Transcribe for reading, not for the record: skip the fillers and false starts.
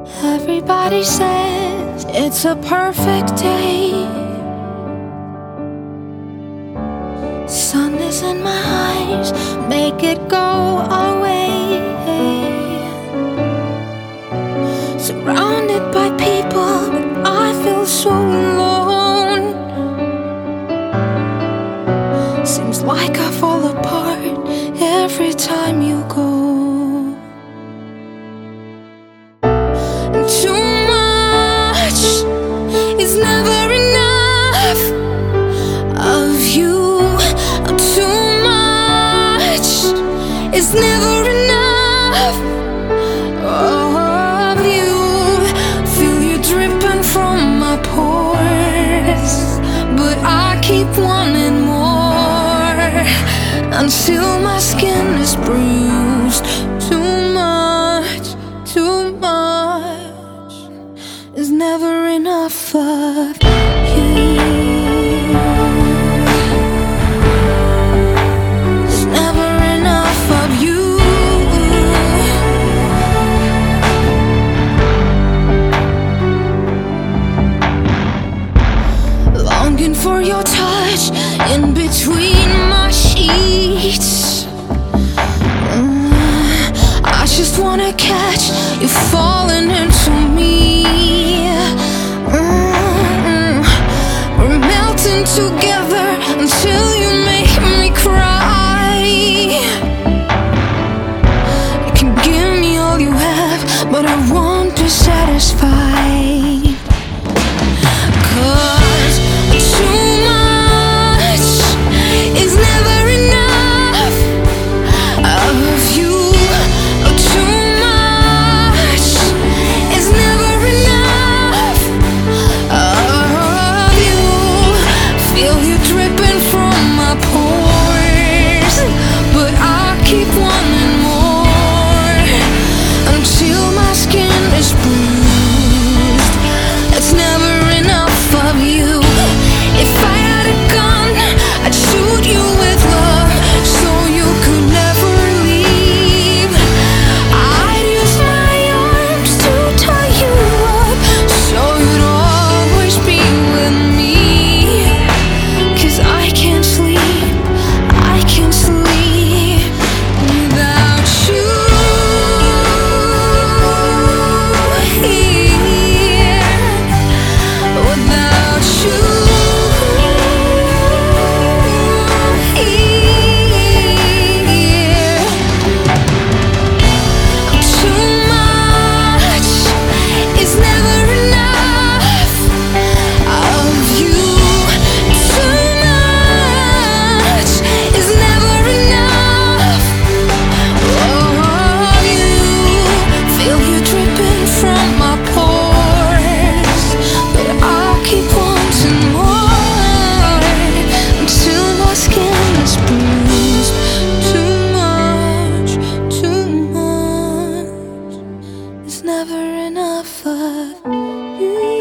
Everybody says it's a perfect day. Sun is in my eyes, make it go away. Surrounded by people, but I feel so alone. Seems like I fall apart every time you go. And too much is never enough of you. Too much is never enough of you. Feel you dripping from my pores, but I keep wanting more until my skin is bruised. Too much is never enough of you. It's never enough of you. Longing for your touch in between my sheets. I just wanna catch you falling into me. We're melting together until you make me cry. You can give me all you have, but I won't be satisfied. 'Cause too much is never enough of you. Too much is never enough of you. Feel you dripping from my pores, but I keep wanting more until my skin is bruised. It's never enough of you. If I had a gun, I'd shoot you with love so you could never leave. I'd use my arms to tie you up so you'd always be with me. 'Cause I can't sleep without you here, without you here. Too much is never enough of you. Too much is never enough of you. Feel you dripping from my pores, but I keep wanting more until my skin is bruised. Too much is never enough of you.